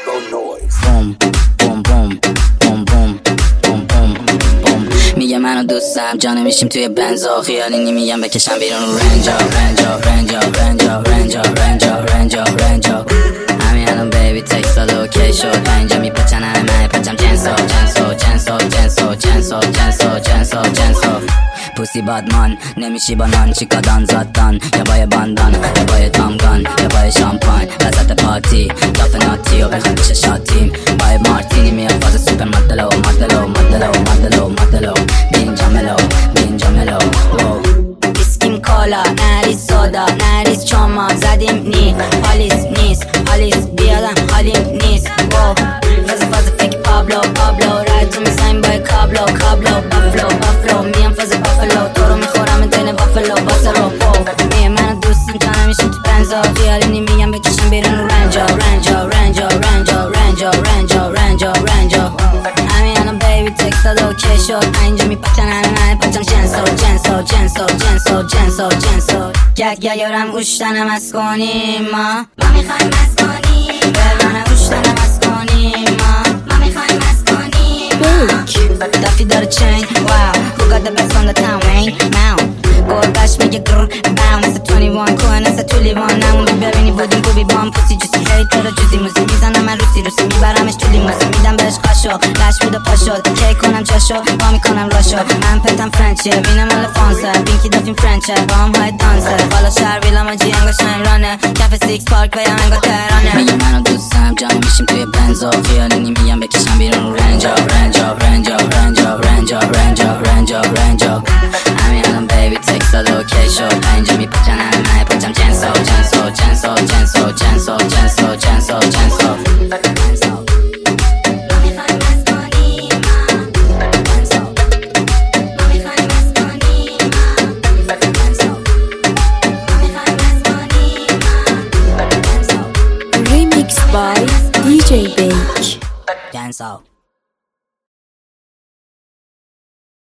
بوم بوم بوم بوم بوم بوم بوم بوم. میگه منو دوستم جا نمیشیم توی بنزا، خیالی میگم بکشم بیرون رنجا رنجا رنجا رنجا رنجا رنجا رنجا رنجا. همین الان بیبی تکسال اوکی شد، اینجا میپچن همه پچم جنسو جنسو جنسو جنسو جنسو جنسو جنسو جنسو. پوسی بادمان نمیشی با نان، چیکا دان زادان یا بای باندان یا بای تامگان یا بای شامپاین وسط پارتی داف ناتی و بخواد بشه شاتیم بای مارتینی میاد فاز سوپر مدلو مدلو مدلو مدلو مدلو. بینجا ملو بینجا ملو اسکیم کالا نریز سودا نریز چاما زدیم نی حالیس نیست حالیس بیادم حالیم نیست. فاز فکر پابلو پابلو رای تو میسایم بای کابلو کابلو بافلو بافلو میام فاز بافلو تو رو میخورم دین بافلو باسلو. میه منو دوستم جا نمیشیم تو بنزا، خیالی میگم بکشم بیرون رنجا رنجا رنجا رنجا رنجا رنجا رنجا رنجا. همین الان بیبی تکس داد اوکی شد، اینجا میپچن همه پچم جنسو جنسو جنسو جنسو جنسو جنسو. گگ یارم اوشتنم از کنیم ما میخوایم از کنیم برانه اوشتنم از کنیم ما میخوایم از کنیم. دافی داره چین واو who got the best on the town man now گربش میگه گر باو مثل 21 کوه مثل تو لیوان نمونده ببینی بودیم بوبی بام پوسی جوسی هی تو رو جوزی موزی میزنم من روسی روسی میبرمش تو لیموزی میدم بهش قاشو لش بود و پاشد کی کنم جاشو با میکنم راشو. من پتم فرنچه بینم الفانسه بینکی دافیم فرنچه با هم های دانسه بالا شهر ویلم و جی انگا شایمرانه کف سیکس پارک و یا انگا تهرانه. میگه منو دوستم جا نمیشیم توی بنزا، خیالی میگم بکشم بیرون رنجا رنجا رنجا رنجا رنجا رنجا رنجا رنجا. همین الان بیبی تکس داد اوکی شد، اینجا میپچن همه پچم جنسو جنسو جنسو جنسو جنسو جنسو جنسو جنسو. Remix by DJ Bake. Dance out.